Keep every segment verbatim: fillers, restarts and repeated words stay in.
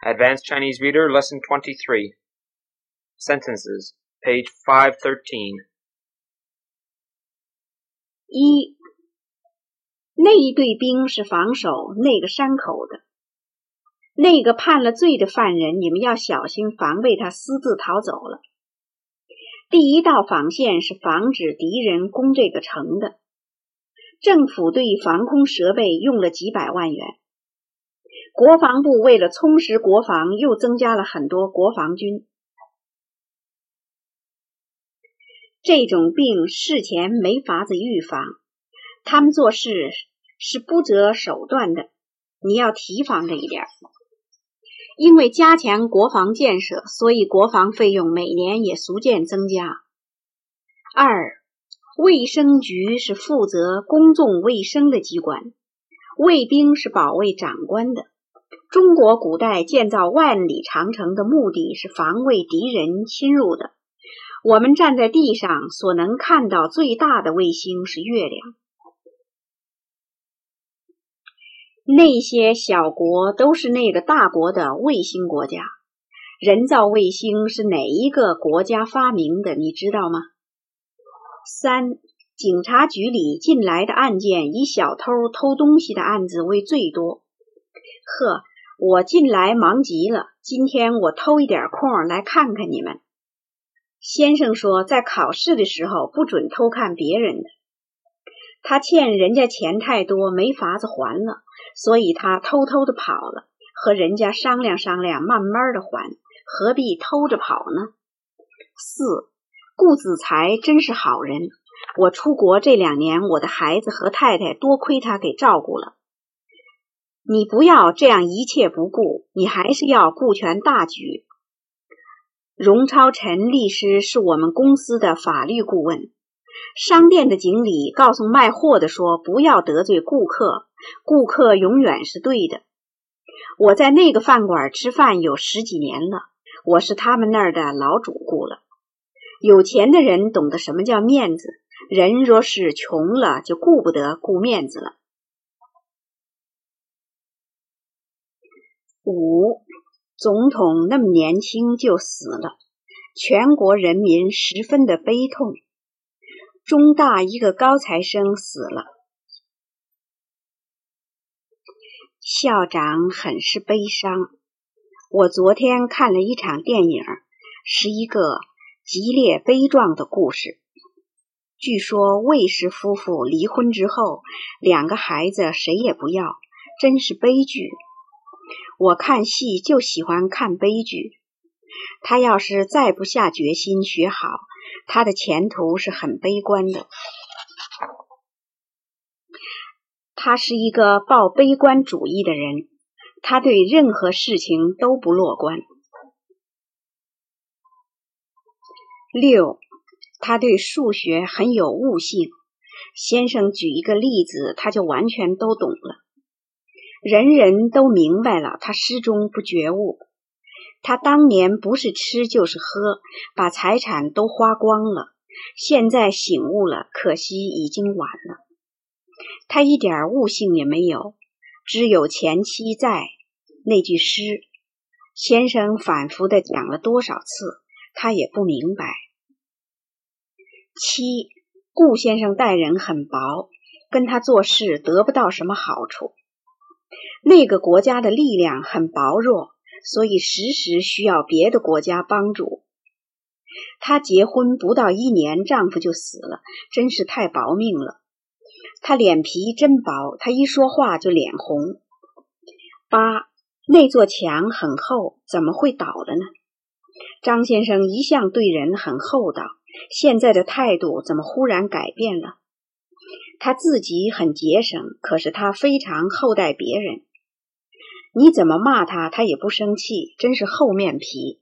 Advanced Chinese Reader, Lesson twenty-three. Sentences, page five thirteen. 一，那一队兵是防守那个山口的。那个判了罪的犯人，你们要小心防备他私自逃走了。第一道防线是防止敌人攻这个城的。政府对防空设备用了几百万元。国防部为了充实国防，又增加了很多国防军。这种病事前没法子预防，他们做事是不择手段的，你要提防着一点。因为加强国防建设，所以国防费用每年也逐渐增加。二，卫生局是负责公众卫生的机关，卫兵是保卫长官的。中国古代建造万里长城的目的是防卫敌人侵入的。我们站在地上所能看到最大的卫星是月亮。那些小国都是那个大国的卫星国家。人造卫星是哪一个国家发明的，你知道吗？三，警察局里进来的案件以小偷偷东西的案子为最多。呵，我近来忙极了，今天我偷一点空来看看你们。先生说，在考试的时候不准偷看别人的。他欠人家钱太多，没法子还了，所以他偷偷的跑了，和人家商量商量，慢慢的还，何必偷着跑呢？四，顾子才真是好人，我出国这两年，我的孩子和太太多亏他给照顾了。你不要这样一切不顾，你还是要顾全大局。荣超臣律师是我们公司的法律顾问。商店的经理告诉卖货的说，不要得罪顾客，顾客永远是对的。我在那个饭馆吃饭有十几年了，我是他们那儿的老主顾了。有钱的人懂得什么叫面子，人若是穷了，就顾不得顾面子了。五，总统那么年轻就死了，全国人民十分的悲痛。中大一个高材生死了，校长很是悲伤。我昨天看了一场电影，是一个激烈悲壮的故事。据说卫氏夫妇离婚之后，两个孩子谁也不要，真是悲剧。我看戏就喜欢看悲剧。他要是再不下决心学好，他的前途是很悲观的。他是一个抱悲观主义的人，他对任何事情都不乐观。六，他对数学很有悟性。先生举一个例子，他就完全都懂了。人人都明白了，他始终不觉悟。他当年不是吃就是喝，把财产都花光了，现在醒悟了，可惜已经晚了。他一点悟性也没有，只有前妻在。那句诗，先生反复地讲了多少次，他也不明白。七，顾先生待人很薄，跟他做事得不到什么好处。那个国家的力量很薄弱，所以时时需要别的国家帮助。她结婚不到一年，丈夫就死了，真是太薄命了。她脸皮真薄，她一说话就脸红。八，那座墙很厚，怎么会倒了呢？张先生一向对人很厚道，现在的态度怎么忽然改变了？他自己很节省，可是他非常厚待别人。你怎么骂他，他也不生气，真是厚面皮。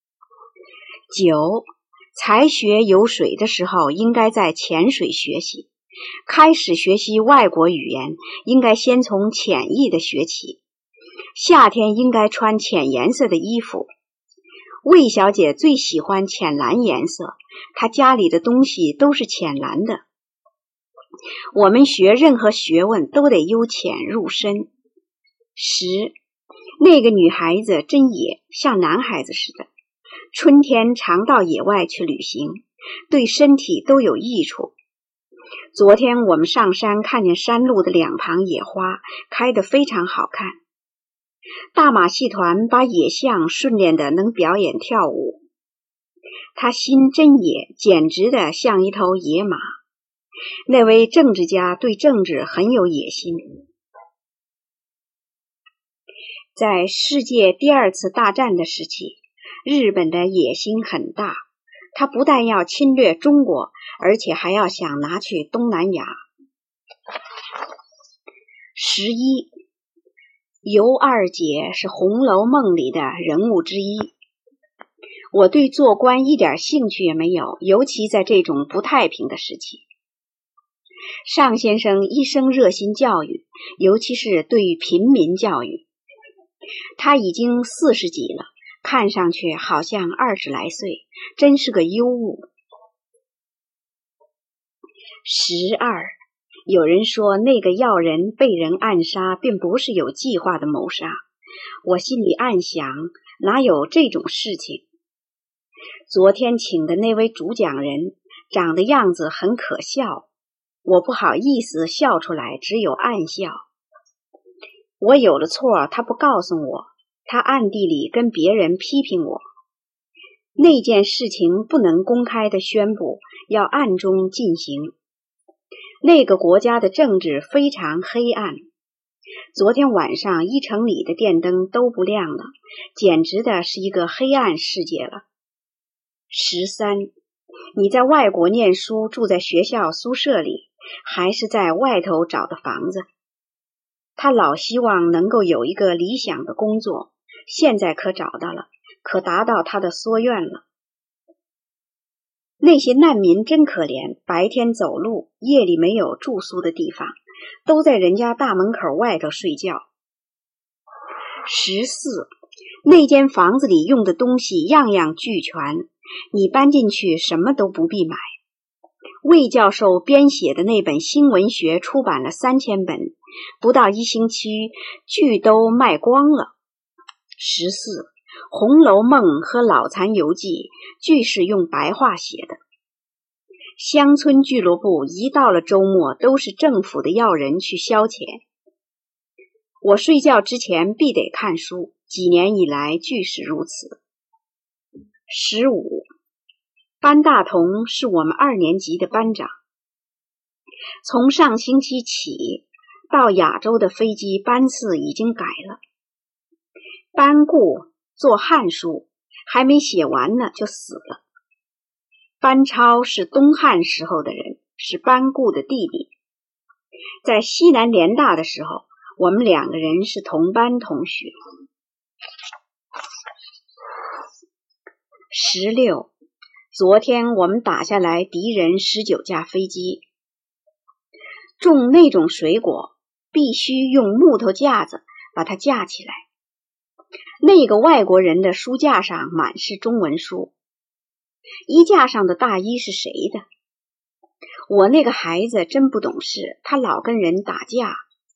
九，才学有水的时候，应该在浅水学习。开始学习外国语言，应该先从浅易的学起。夏天应该穿浅颜色的衣服。魏小姐最喜欢浅蓝颜色，她家里的东西都是浅蓝的。我们学任何学问都得由浅入深。十， 那个女孩子真野，像男孩子似的，春天常到野外去旅行，对身体都有益处。昨天我们上山看见山路的两旁野花开得非常好看，大马戏团把野象训练得能表演跳舞，他心真野，简直的像一头野马。那位政治家对政治很有野心。在世界第二次大战的时期，日本的野心很大，他不但要侵略中国，而且还要想拿去东南亚。十一，尤二姐是《红楼梦》里的人物之一。我对做官一点兴趣也没有，尤其在这种不太平的时期。尚先生一生热心教育，尤其是对于平民教育。他已经四十几了，看上去好像二十来岁，真是个尤物。十二，有人说那个要人被人暗杀，并不是有计划的谋杀。我心里暗想，哪有这种事情？昨天请的那位主讲人长得样子很可笑，我不好意思笑出来，只有暗笑。我有了错，他不告诉我，他暗地里跟别人批评我。那件事情不能公开的宣布，要暗中进行。那个国家的政治非常黑暗，昨天晚上一城里的电灯都不亮了，简直的是一个黑暗世界了。十三，你在外国念书，住在学校宿舍里，还是在外头找的房子？他老希望能够有一个理想的工作，现在可找到了，可达到他的夙愿了。那些难民真可怜，白天走路，夜里没有住宿的地方，都在人家大门口外头睡觉。十四，那间房子里用的东西样样俱全，你搬进去什么都不必买。魏教授编写的那本新文学出版了三千本，不到一星期据都卖光了。十四，《红楼梦》和《老残游记》据是用白话写的。乡村俱乐部一到了周末都是政府的要人去消遣。我睡觉之前必得看书，几年以来俱是如此。十五，班大同是我们二年级的班长。从上星期起，到亚洲的飞机班次已经改了。班固做汉书还没写完呢就死了。班超是东汉时候的人，是班固的弟弟。在西南联大的时候，我们两个人是同班同学。十六，昨天我们打下来敌人十九架飞机。种那种水果必须用木头架子把它架起来。那个外国人的书架上满是中文书。衣架上的大衣是谁的？我那个孩子真不懂事，他老跟人打架。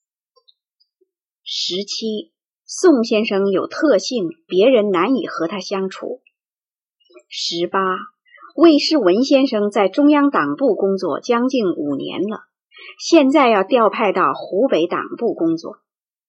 十七，宋先生有特性，别人难以和他相处。十八，魏世文先生在中央党部工作将近五年了，现在要调派到湖北党部工作。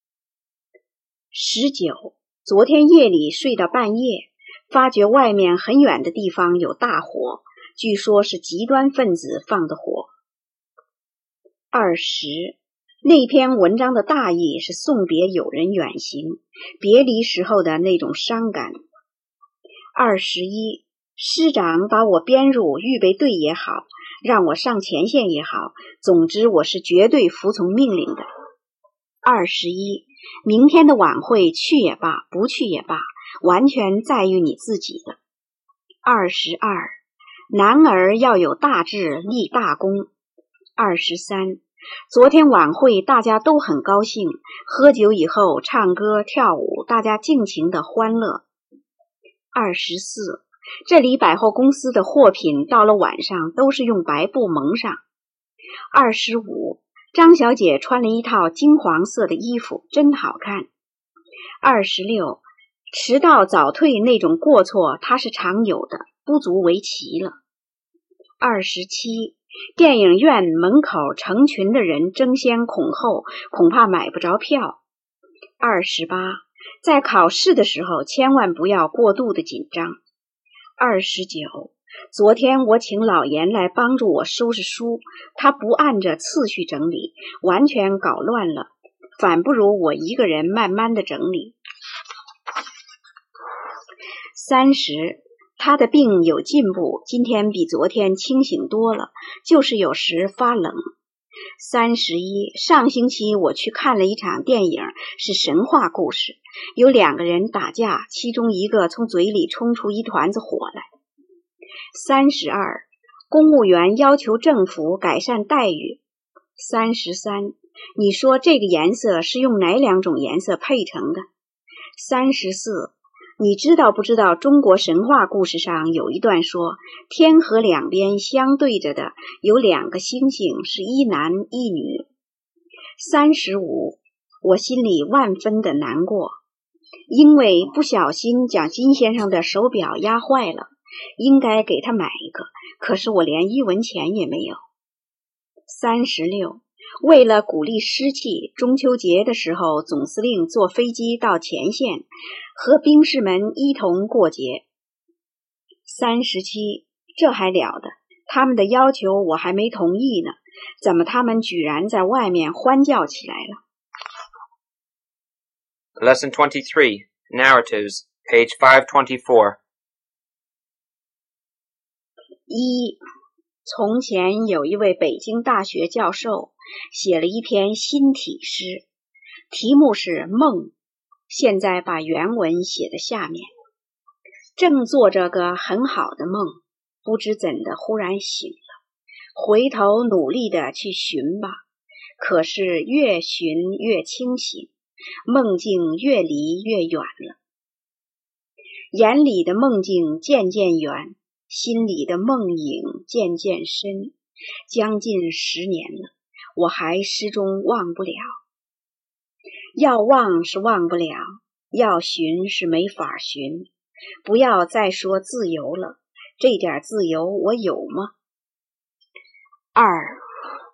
十九，昨天夜里睡到半夜，发觉外面很远的地方有大火，据说是极端分子放的火。二十，那篇文章的大意是送别友人远行，别离时候的那种伤感。二十一，师长把我编入预备队也好，让我上前线也好，总之我是绝对服从命令的。二十一，明天的晚会去也罢，不去也罢，完全在于你自己的。二十二，男儿要有大志，立大功。二十三，昨天晚会大家都很高兴，喝酒以后唱歌跳舞，大家尽情的欢乐。二十四，这里百货公司的货品到了晚上都是用白布蒙上。二十五，张小姐穿了一套金黄色的衣服，真好看。 二十六，迟到早退那种过错他是常有的，不足为奇了。二十七，电影院门口成群的人争先恐后，恐怕买不着票。二十八，在考试的时候千万不要过度的紧张。二十九，昨天我请老严来帮助我收拾书，他不按着次序整理，完全搞乱了，反不如我一个人慢慢的整理。三十，他的病有进步，今天比昨天清醒多了，就是有时发冷。三十一，上星期我去看了一场电影，是神话故事，有两个人打架，其中一个从嘴里冲出一团子火来。三十二，公务员要求政府改善待遇。三十三，你说这个颜色是用哪两种颜色配成的？三十四，你知道不知道中国神话故事上有一段说，天河两边相对着的有两个星星，是一男一女。三十五，我心里万分的难过，因为不小心将金先生的手表压坏了，应该给他买一个，可是我连一文钱也没有。三十六，为了鼓励士气，中秋节的时候总司令坐飞机到前线，和兵士们一同过节。三十七，这还了得，他们的要求我还没同意呢，怎么他们居然在外面欢叫起来了？ Lesson twenty-three, Narratives, page five twenty-four. 一，从前有一位北京大学教授写了一篇新体诗，题目是梦，现在把原文写在下面。正做着个很好的梦，不知怎的忽然醒了，回头努力的去寻吧，可是越寻越清醒，梦境越离越远了。眼里的梦境渐渐远，心里的梦影渐渐深，将近十年了，我还始终忘不了。要忘是忘不了，要寻是没法寻。不要再说自由了，这点自由我有吗？二，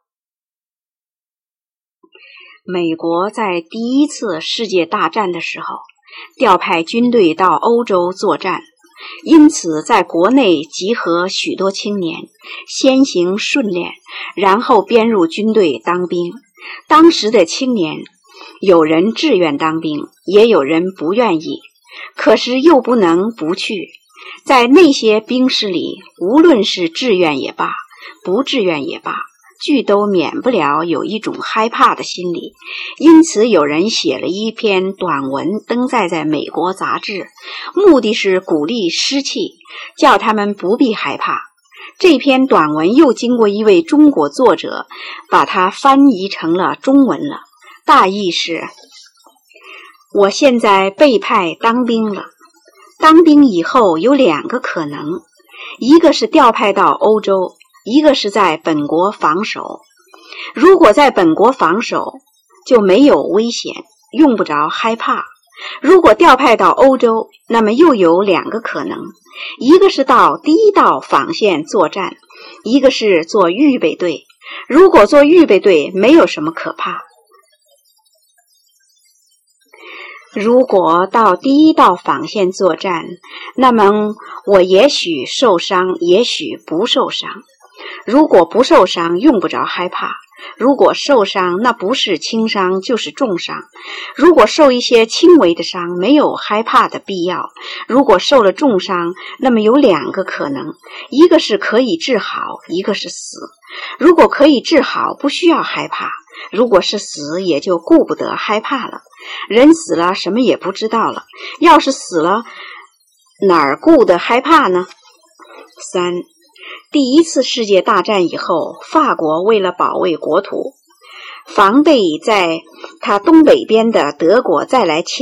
美国在第一次世界大战的时候，调派军队到欧洲作战，因此在国内集合许多青年，先行训练，然后编入军队当兵。当时的青年，有人志愿当兵，也有人不愿意，可是又不能不去。在那些兵士里，无论是志愿也罢，不志愿也罢，俱都免不了有一种害怕的心理，因此有人写了一篇短文登载在美国杂志，目的是鼓励士气，叫他们不必害怕。这篇短文又经过一位中国作者把它翻译成了中文了，大意是：我现在被派当兵了，当兵以后有两个可能，一个是调派到欧洲，一个是在本国防守。如果在本国防守，就没有危险，用不着害怕。如果调派到欧洲，那么又有两个可能，一个是到第一道防线作战，一个是做预备队。如果做预备队，没有什么可怕。如果到第一道防线作战，那么我也许受伤，也许不受伤。如果不受伤，用不着害怕；如果受伤，那不是轻伤就是重伤。如果受一些轻微的伤，没有害怕的必要；如果受了重伤，那么有两个可能，一个是可以治好，一个是死。如果可以治好，不需要害怕；如果是死，也就顾不得害怕了。人死了，什么也不知道了，要是死了，哪儿顾得害怕呢？三，第一次世界大战以后，法国为了保卫国土，防备在他东北边的德国再来侵略，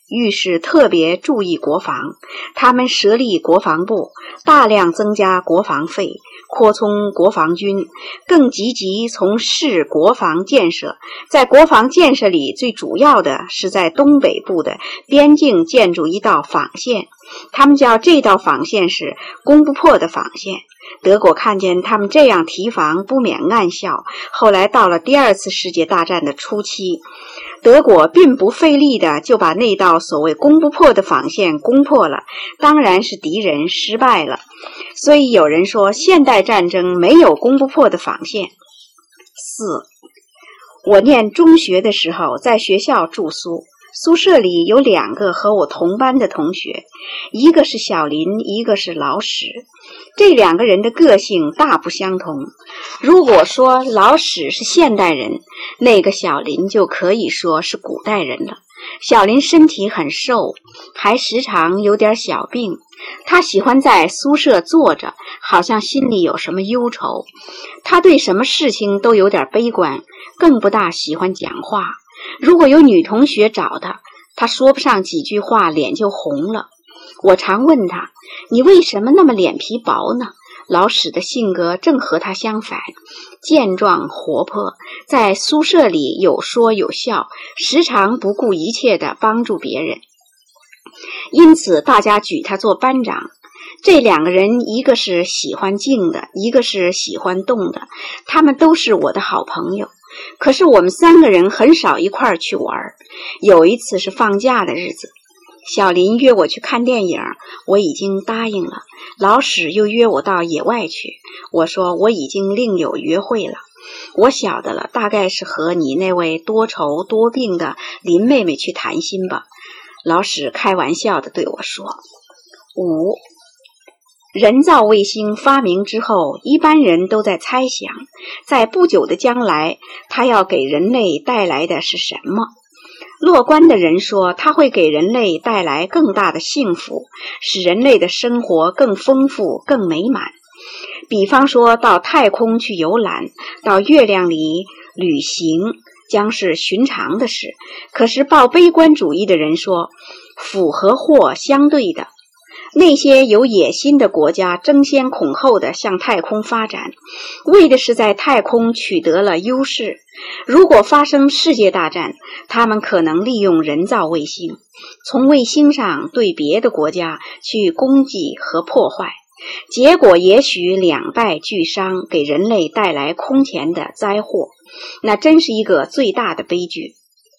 御史特别注意国防，他们设立国防部，大量增加国防费，扩充国防军，更积极从事国防建设。在国防建设里，最主要的是在东北部的边境建筑一道防线，他们叫这道防线是攻不破的防线。德国看见他们这样提防，不免暗笑。后来到了第二次世界大战的初期，德国并不费力的就把那道所谓攻不破的防线攻破了，当然是敌人失败了。所以有人说现代战争没有攻不破的防线。四，我念中学的时候在学校住宿，宿舍里有两个和我同班的同学，一个是小林，一个是老史。这两个人的个性大不相同。如果说老史是现代人，那个小林就可以说是古代人了。小林身体很瘦，还时常有点小病。他喜欢在宿舍坐着，好像心里有什么忧愁。他对什么事情都有点悲观，更不大喜欢讲话。如果有女同学找他，他说不上几句话，脸就红了。我常问他，你为什么那么脸皮薄呢？老史的性格正和他相反，健壮活泼，在宿舍里有说有笑，时常不顾一切地帮助别人，因此大家举他做班长。这两个人，一个是喜欢静的，一个是喜欢动的，他们都是我的好朋友。可是我们三个人很少一块儿去玩。有一次是放假的日子，小林约我去看电影，我已经答应了。老史又约我到野外去，我说我已经另有约会了。我晓得了，大概是和你那位多愁多病的林妹妹去谈心吧。老史开玩笑地对我说。五，人造卫星发明之后，一般人都在猜想，在不久的将来，它要给人类带来的是什么？乐观的人说，它会给人类带来更大的幸福，使人类的生活更丰富、更美满。比方说到太空去游览，到月亮里旅行，将是寻常的事。可是抱悲观主义的人说，福和祸相对的。那些有野心的国家争先恐后地向太空发展，为的是在太空取得了优势。如果发生世界大战，他们可能利用人造卫星，从卫星上对别的国家去攻击和破坏，结果也许两败俱伤，给人类带来空前的灾祸，那真是一个最大的悲剧。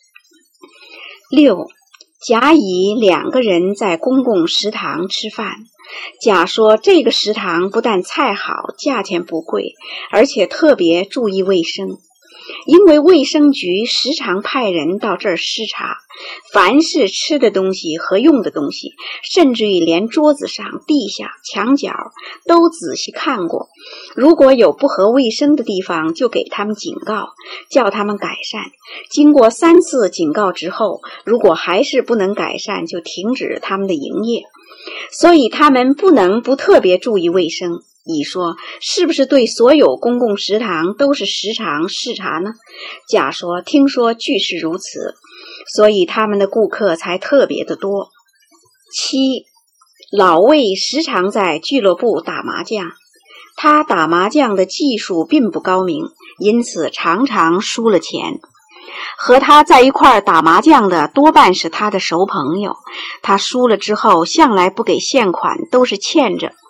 六，甲乙两个人在公共食堂吃饭，甲说这个食堂不但菜好，价钱不贵，而且特别注意卫生。因为卫生局时常派人到这儿视察，凡是吃的东西和用的东西，甚至于连桌子上、地下、墙角都仔细看过。如果有不合卫生的地方，就给他们警告，叫他们改善。经过三次警告之后，如果还是不能改善，就停止他们的营业。所以他们不能不特别注意卫生。乙说，是不是对所有公共食堂都是时常视察呢？甲说，听说俱是如此，所以他们的顾客才特别的多。七，老魏时常在俱乐部打麻将，他打麻将的技术并不高明，因此常常输了钱。和他在一块儿打麻将的多半是他的熟朋友，他输了之后向来不给现款，都是欠着。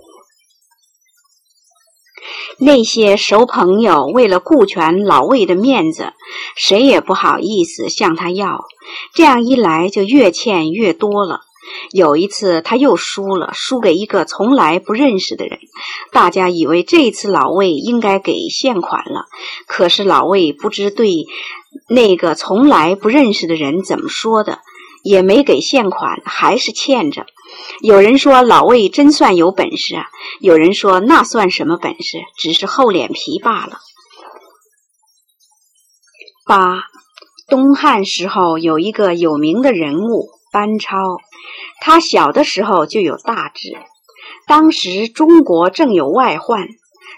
那些熟朋友为了顾全老魏的面子，谁也不好意思向他要，这样一来就越欠越多了。有一次他又输了，输给一个从来不认识的人，大家以为这次老魏应该给现款了，可是老魏不知对那个从来不认识的人怎么说的，也没给现款，还是欠着。有人说老魏真算有本事啊，有人说那算什么本事，只是厚脸皮罢了。八，东汉时候有一个有名的人物班超，他小的时候就有大志。当时中国正有外患，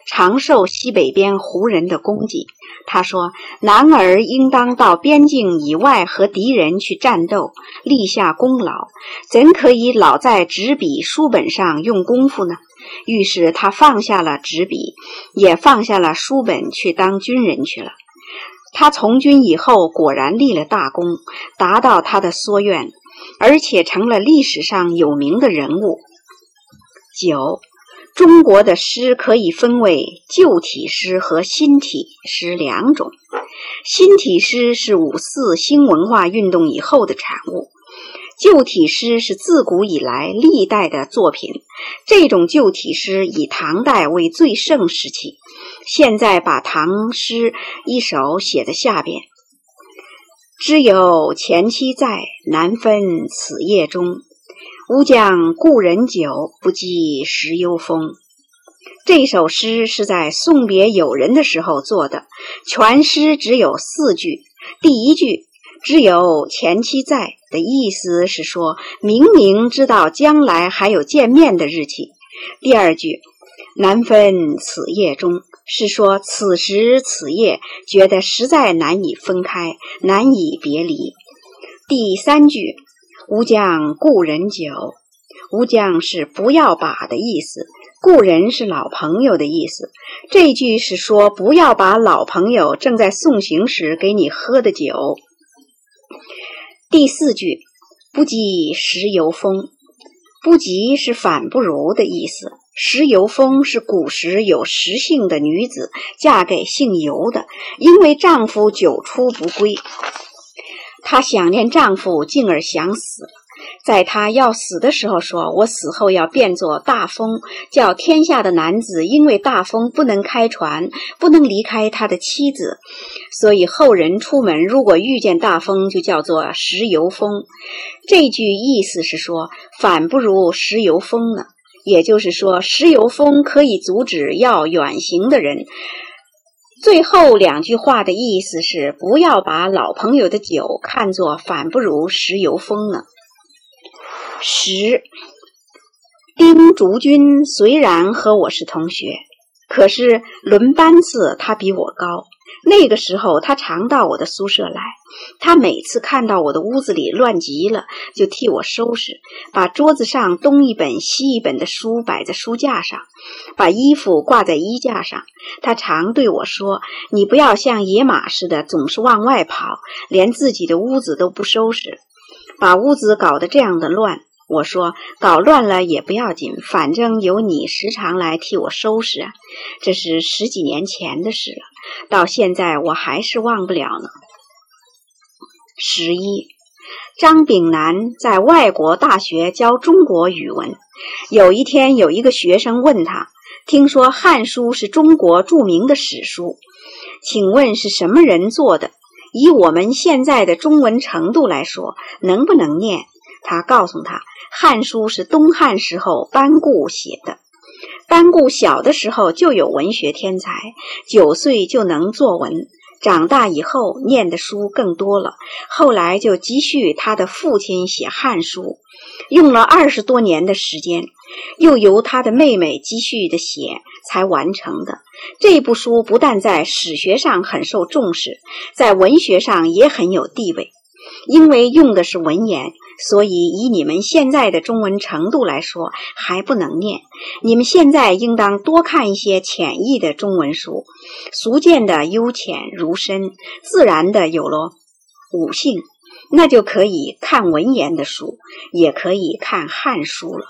常受西北边胡人的攻击。他说，男儿应当到边境以外和敌人去战斗，立下功劳，怎可以老在纸笔书本上用功夫呢？于是他放下了纸笔，也放下了书本，去当军人去了。他从军以后果然立了大功，达到他的夙愿，而且成了历史上有名的人物。九，中国的诗可以分为旧体诗和新体诗两种。新体诗是五四新文化运动以后的产物，旧体诗是自古以来历代的作品。这种旧体诗以唐代为最盛时期。现在把唐诗一首写在下边：知有前妻在，难分此夜中。吾将故人酒，不计时忧风。这首诗是在送别友人的时候做的，全诗只有四句。第一句知有前妻在的意思是说，明明知道将来还有见面的日期。第二句难分此夜中，是说此时此夜觉得实在难以分开，难以别离。第三句吾将故人酒，吾将是不要把的意思，故人是老朋友的意思。这句是说不要把老朋友正在送行时给你喝的酒。第四句不及时游风，不及是反不如的意思，时游风是古时有时姓的女子嫁给姓游的，因为丈夫久出不归，她想念丈夫，进而想死。在她要死的时候说，我死后要变作大风，叫天下的男子因为大风不能开船，不能离开他的妻子，所以后人出门如果遇见大风就叫做时游风。这句意思是说反不如时游风呢，也就是说时游风可以阻止要远行的人。最后两句话的意思是不要把老朋友的酒看作反不如时游风呢。十，丁竹君虽然和我是同学，可是轮班次他比我高。那个时候他常到我的宿舍来，他每次看到我的屋子里乱极了，就替我收拾，把桌子上东一本西一本的书摆在书架上，把衣服挂在衣架上。他常对我说，你不要像野马似的总是往外跑，连自己的屋子都不收拾，把屋子搞得这样的乱。我说搞乱了也不要紧，反正有你时常来替我收拾啊。这是十几年前的事了，到现在我还是忘不了呢。十一，张炳南在外国大学教中国语文。有一天有一个学生问他，听说《汉书》是中国著名的史书，请问是什么人做的？以我们现在的中文程度来说，能不能念？他告诉他，《汉书》是东汉时候班固写的。班固小的时候就有文学天才，九岁就能作文，长大以后念的书更多了，后来就继续他的父亲写《汉书》，用了二十多年的时间，又由他的妹妹继续的写才完成的。这部书不但在史学上很受重视，在文学上也很有地位。因为用的是文言，所以以你们现在的中文程度来说还不能念。你们现在应当多看一些浅易的中文书，俗见的由浅如深，自然的有了悟性，那就可以看文言的书，也可以看汉书了。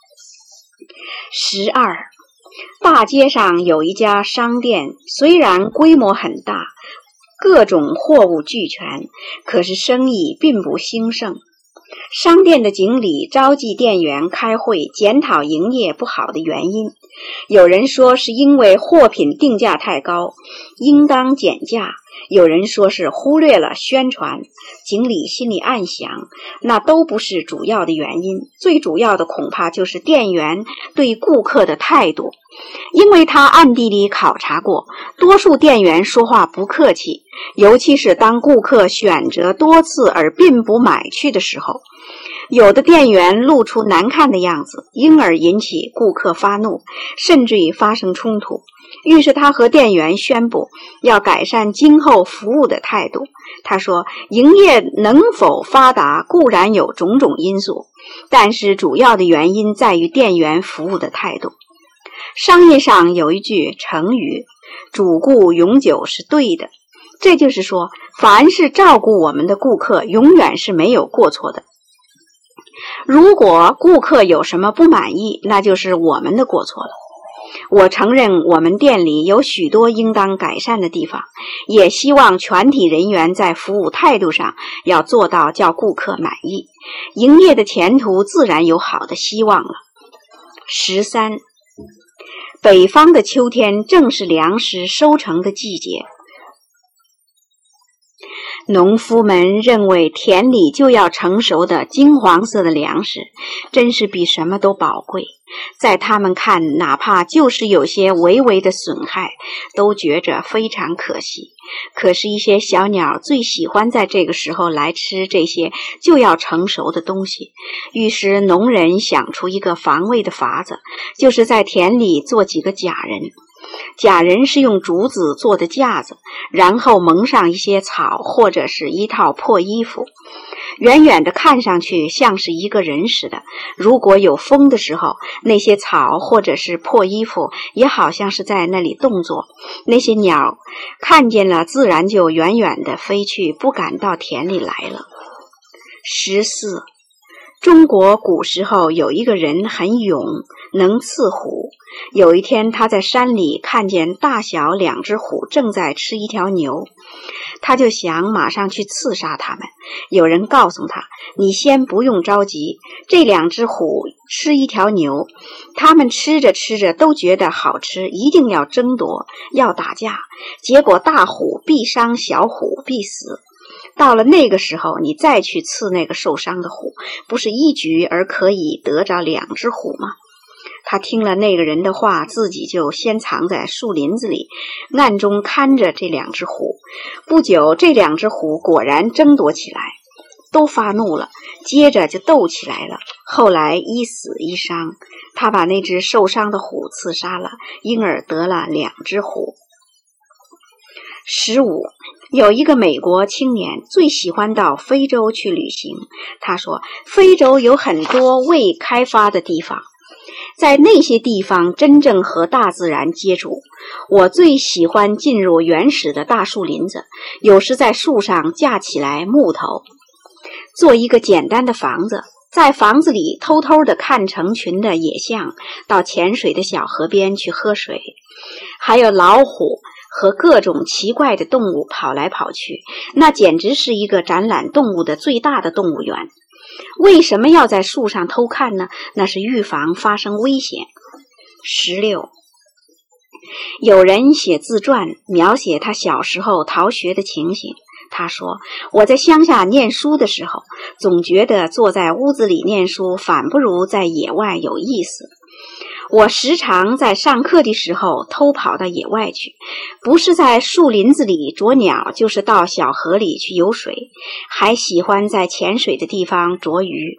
十二，大街上有一家商店，虽然规模很大，各种货物俱全，可是生意并不兴盛。商店的经理召集店员开会，检讨营业不好的原因。有人说是因为货品定价太高，应当减价；有人说是忽略了宣传。经理心里暗想，那都不是主要的原因，最主要的恐怕就是店员对顾客的态度。因为他暗地里考察过，多数店员说话不客气，尤其是当顾客选择多次而并不买去的时候，有的店员露出难看的样子，因而引起顾客发怒，甚至于发生冲突。 于是他和店员宣布要改善今后服务的态度。他说，营业能否发达固然有种种因素，但是主要的原因在于店员服务的态度。商业上有一句成语，主顾永久是对的，这就是说，凡是照顾我们的顾客永远是没有过错的。如果顾客有什么不满意，那就是我们的过错了。我承认我们店里有许多应当改善的地方，也希望全体人员在服务态度上要做到叫顾客满意，营业的前途自然有好的希望了。十三，北方的秋天正是粮食收成的季节。农夫们认为田里就要成熟的金黄色的粮食真是比什么都宝贵，在他们看，哪怕就是有些微微的损害都觉着非常可惜。可是一些小鸟最喜欢在这个时候来吃这些就要成熟的东西，于是农人想出一个防卫的法子，就是在田里做几个假人。假人是用竹子做的架子，然后蒙上一些草或者是一套破衣服，远远的看上去像是一个人似的。如果有风的时候，那些草或者是破衣服也好像是在那里动作，那些鸟看见了自然就远远的飞去，不敢到田里来了。十四，中国古时候有一个人很勇，能刺虎。有一天他在山里看见大小两只虎正在吃一条牛，他就想马上去刺杀它们。有人告诉他，你先不用着急，这两只虎吃一条牛，他们吃着吃着都觉得好吃，一定要争夺，要打架，结果大虎必伤，小虎必死。到了那个时候，你再去刺那个受伤的虎，不是一举而可以得着两只虎吗？他听了那个人的话，自己就先藏在树林子里，暗中看着这两只虎。不久，这两只虎果然争夺起来，都发怒了，接着就斗起来了。后来一死一伤，他把那只受伤的虎刺杀了，因而得了两只虎。十五，有一个美国青年最喜欢到非洲去旅行。他说，非洲有很多未开发的地方，在那些地方真正和大自然接触。我最喜欢进入原始的大树林子，有时在树上架起来木头，做一个简单的房子，在房子里偷偷地看成群的野象到潜水的小河边去喝水，还有老虎和各种奇怪的动物跑来跑去，那简直是一个展览动物的最大的动物园。为什么要在树上偷看呢？那是预防发生危险。十六，有人写自传，描写他小时候逃学的情形。他说，我在乡下念书的时候，总觉得坐在屋子里念书反不如在野外有意思。我时常在上课的时候偷跑到野外去，不是在树林子里捉鸟，就是到小河里去游水，还喜欢在潜水的地方捉鱼。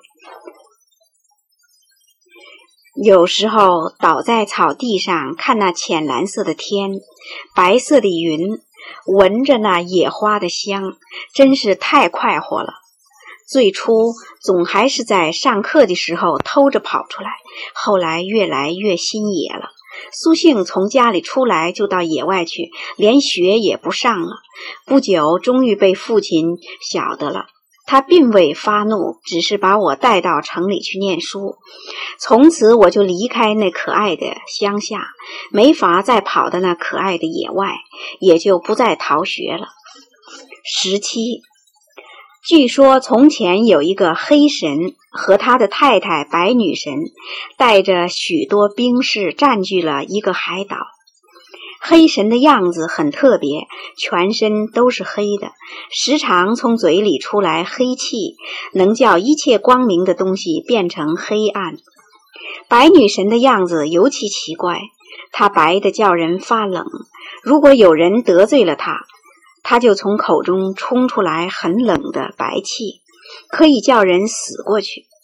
有时候倒在草地上看那浅蓝色的天，白色的云，闻着那野花的香，真是太快活了。最初总还是在上课的时候偷着跑出来，后来越来越心野了，苏性从家里出来就到野外去，连学也不上了。不久终于被父亲晓得了，他并未发怒，只是把我带到城里去念书。从此我就离开那可爱的乡下，没法再跑到那可爱的野外，也就不再逃学了。十七，据说从前有一个黑神和他的太太白女神，带着许多兵士占据了一个海岛。黑神的样子很特别，全身都是黑的，时常从嘴里出来黑气，能叫一切光明的东西变成黑暗。白女神的样子尤其奇怪，她白的叫人发冷，如果有人得罪了她，他就从口中冲出来很冷的白气，可以叫人死过去。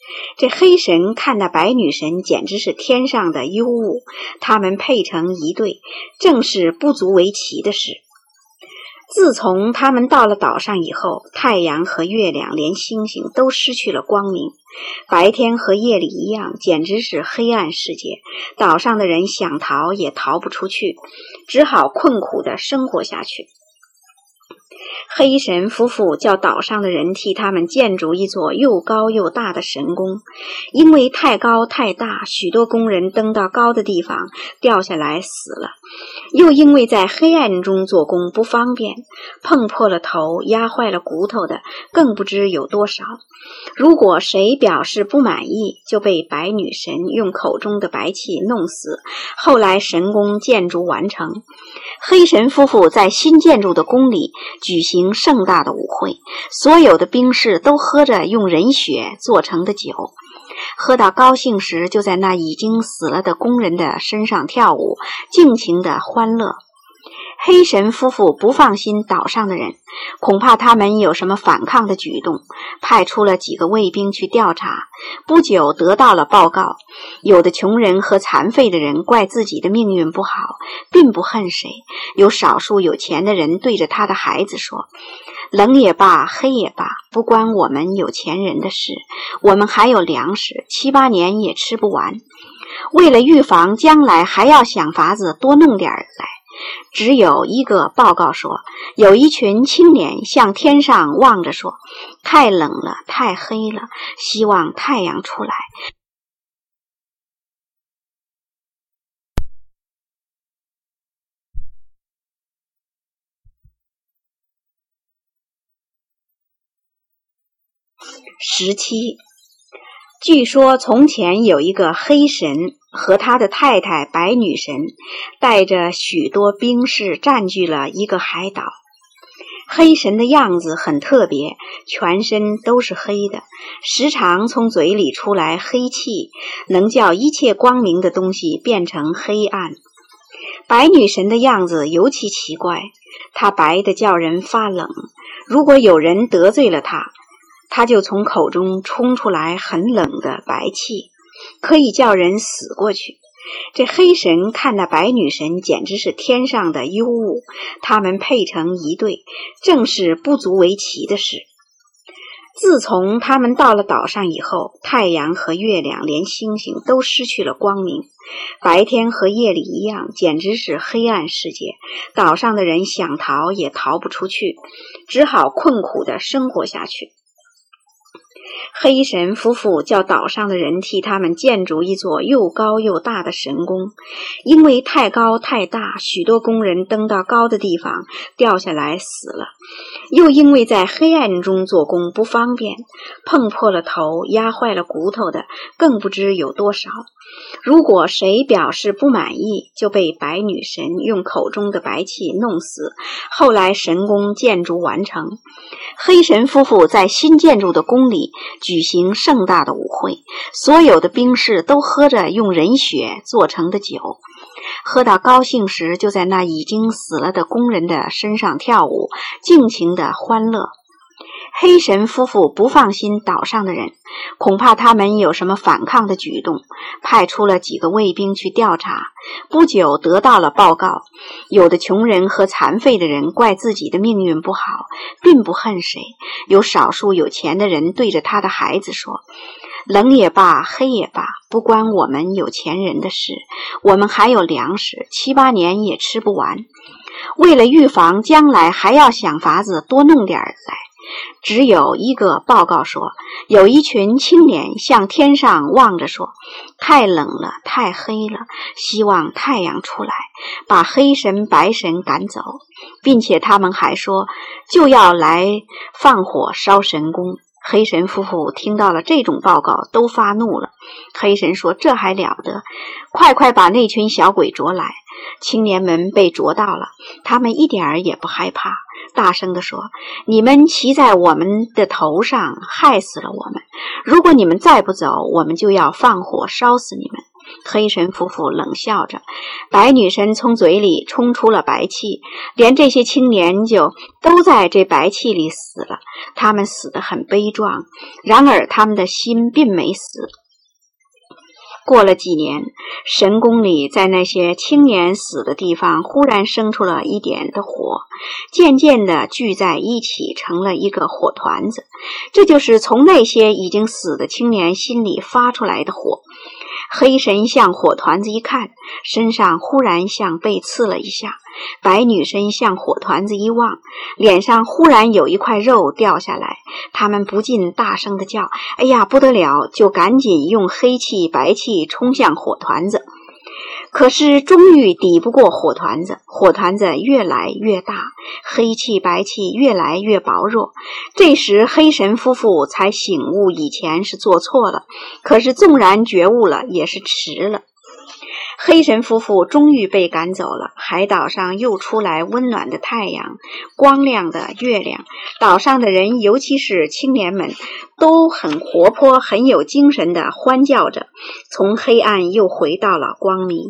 这黑神看那白女神简直是天上的幽物，他们配成一对，正是不足为奇的事。自从他们到了岛上以后，太阳和月亮连星星都失去了光明，白天和夜里一样，简直是黑暗世界。岛上的人想逃也逃不出去，只好困苦地生活下去。黑神夫妇叫岛上的人替他们建筑一座又高又大的神宫，因为太高太大，许多工人登到高的地方掉下来死了，又因为在黑暗中做工不方便，碰破了头，压坏了骨头的更不知有多少。如果谁表示不满意，就被白女神用口中的白气弄死。后来神宫建筑完成，黑神夫妇在新建筑的宫里举行盛大的舞会，所有的兵士都喝着用人血做成的酒，喝到高兴时，就在那已经死了的工人的身上跳舞，尽情的欢乐。黑神夫妇不放心岛上的人，恐怕他们有什么反抗的举动，派出了几个卫兵去调查。不久得到了报告，有的穷人和残废的人怪自己的命运不好，并不恨谁。有少数有钱的人对着他的孩子说，冷也罢，黑也罢，不关我们有钱人的事，我们还有粮食，七八年也吃不完。为了预防将来还要想法子多弄点来，只有一个报告说，有一群青年向天上望着说，太冷了，太黑了，希望太阳出来。十七，据说从前有一个黑神和他的太太白女神，带着许多兵士占据了一个海岛。黑神的样子很特别，全身都是黑的，时常从嘴里出来黑气，能叫一切光明的东西变成黑暗。白女神的样子尤其奇怪，她白的叫人发冷，如果有人得罪了她，他就从口中冲出来很冷的白气，可以叫人死过去。这黑神看那白女神简直是天上的幽物，他们配成一对，正是不足为奇的事。自从他们到了岛上以后，太阳和月亮连星星都失去了光明，白天和夜里一样，简直是黑暗世界。岛上的人想逃也逃不出去，只好困苦地生活下去。黑神夫妇叫岛上的人替他们建筑一座又高又大的神宫，因为太高太大，许多工人登到高的地方掉下来死了，又因为在黑暗中做工不方便，碰破了头，压坏了骨头的更不知有多少。如果谁表示不满意，就被白女神用口中的白气弄死。后来神宫建筑完成，黑神夫妇在新建筑的宫里举行盛大的舞会，所有的兵士都喝着用人血做成的酒，喝到高兴时，就在那已经死了的工人的身上跳舞，尽情的欢乐。黑神夫妇不放心岛上的人，恐怕他们有什么反抗的举动，派出了几个卫兵去调查。不久得到了报告，有的穷人和残废的人怪自己的命运不好，并不恨谁。有少数有钱的人对着他的孩子说，冷也罢，黑也罢，不关我们有钱人的事，我们还有粮食，七八年也吃不完。为了预防将来还要想法子多弄点来，只有一个报告说，有一群青年向天上望着说，太冷了，太黑了，希望太阳出来，把黑神白神赶走，并且他们还说就要来放火烧神宫。黑神夫妇听到了这种报告，都发怒了。黑神说，这还了得，快快把那群小鬼捉来。青年们被捉到了，他们一点儿也不害怕，大声地说，你们骑在我们的头上，害死了我们，如果你们再不走，我们就要放火烧死你们。 黑神夫妇冷笑着，白女神从嘴里冲出了白气，连这些青年就都在这白气里死了。他们死得很悲壮，然而他们的心并没死。过了几年，神宫里在那些青年死的地方忽然生出了一点的火，渐渐地聚在一起，成了一个火团子。这就是从那些已经死的青年心里发出来的火。黑神向火团子一看，身上忽然像被刺了一下。白女神向火团子一望，脸上忽然有一块肉掉下来，他们不禁大声地叫：哎呀，不得了！就赶紧用黑气白气冲向火团子。可是终于抵不过火团子，火团子越来越大，黑气白气越来越薄弱。这时黑神夫妇才醒悟以前是做错了，可是纵然觉悟了也是迟了。黑神夫妇终于被赶走了，海岛上又出来温暖的太阳，光亮的月亮，岛上的人尤其是青年们都很活泼，很有精神地欢叫着，从黑暗又回到了光明。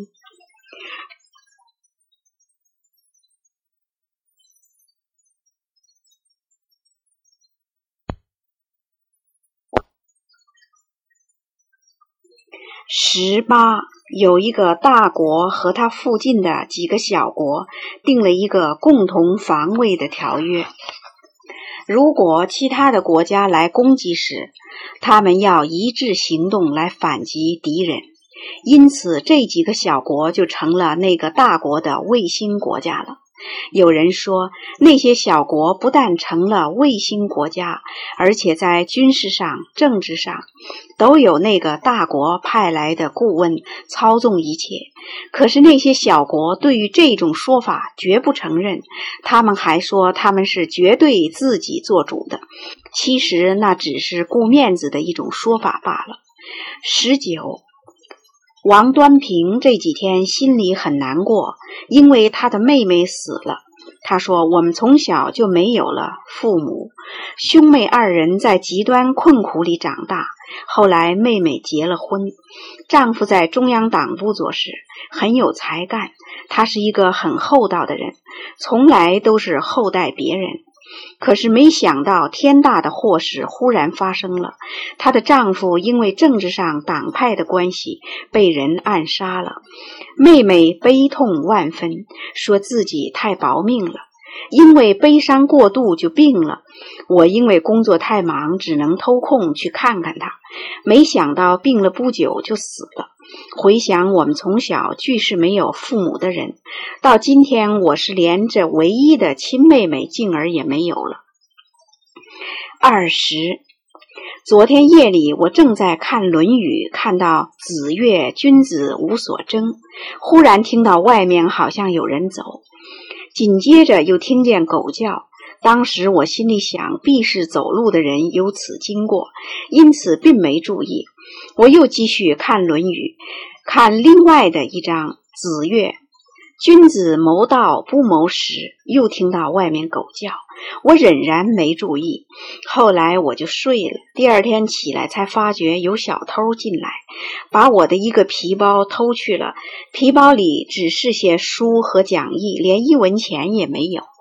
十八，有一个大国和它附近的几个小国订了一个共同防卫的条约。如果其他的国家来攻击时，他们要一致行动来反击敌人。因此这几个小国就成了那个大国的卫星国家了。有人说，那些小国不但成了卫星国家，而且在军事上、政治上都有那个大国派来的顾问操纵一切。可是那些小国对于这种说法绝不承认，他们还说他们是绝对自己做主的。其实那只是顾面子的一种说法罢了。十九，王端平这几天心里很难过，因为他的妹妹死了。他说，我们从小就没有了父母，兄妹二人在极端困苦里长大。后来妹妹结了婚，丈夫在中央党部做事，很有才干。他是一个很厚道的人，从来都是厚待别人。可是没想到天大的祸事忽然发生了，她的丈夫因为政治上党派的关系被人暗杀了。妹妹悲痛万分，说自己太薄命了，因为悲伤过度就病了。我因为工作太忙，只能偷空去看看她，没想到病了不久就死了。回想我们从小俱是没有父母的人，到今天我是连这唯一的亲妹妹竟儿也没有了。二十，昨天夜里我正在看《论语》，看到子曰君子无所争，忽然听到外面好像有人走，紧接着又听见狗叫。当时我心里想，必是走路的人由此经过，因此并没注意。我又继续看《论语》，看另外的一章，子曰君子谋道不谋食，又听到外面狗叫，我仍然没注意。后来我就睡了，第二天起来才发觉有小偷进来，把我的一个皮包偷去了，皮包里只是些书和讲义，连一文钱也没有。